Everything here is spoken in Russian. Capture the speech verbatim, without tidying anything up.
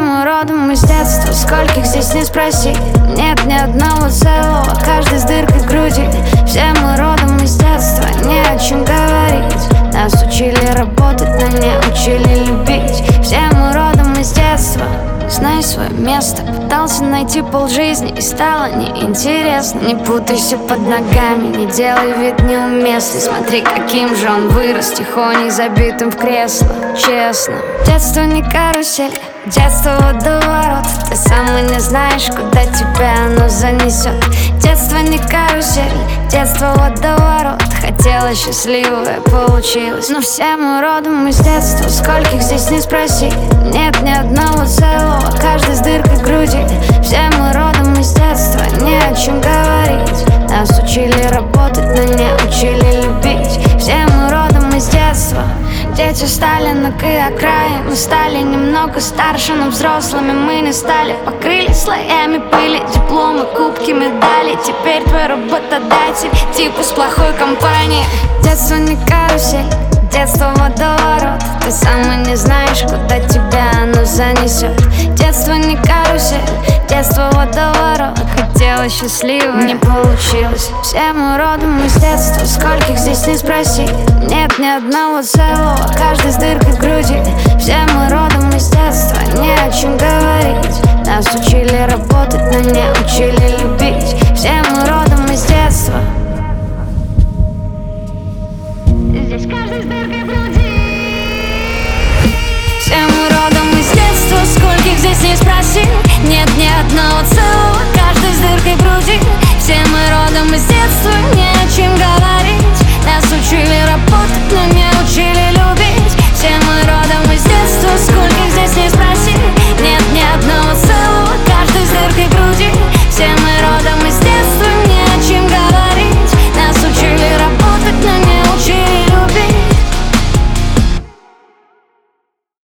мы родом из детства, скольких здесь не спроси. Нет ни одного целого, каждый с дыркой в груди. Все мы родом из детства, не о чем говорить. Нас учили работать, но не учили любить. Все мы родом из детства. Знай свое место, пытался найти полжизни, и стало неинтересно. Не путайся под ногами, не делай вид неуместный. Смотри, каким же он вырос, тихоней забитым в кресло. Честно, детство не карусель, детство водоворот. Ты сам и не знаешь, куда тебя оно занесет. Детство не карусель, детство водоворот. Хотела счастливое, получилось. Но все мы родом из детства, скольких здесь не спроси. Нет ни одного целого, каждый с дыркой в груди. Все мы родом из детства, не о чем говорить. Нас учили работать, но не учили любить. Все мы родом из детства. Дети Сталина и окраин. Мы стали немного старше, но взрослыми мы не стали. Покрылись слоями пыли, дипломы, кубки, медали. Теперь твой работодатель типа с плохой компании. Детство не карусель, детство водоворот. Ты сам и не знаешь, куда тебя оно занесет. Детство не карусель, детство водоворот. Хотела счастливое, не получилось. Все мы родом из детства, скольких здесь не спроси. Нет ни одного целого, каждый с дыркой в груди. Все мы родом из детства, не о чем говорить.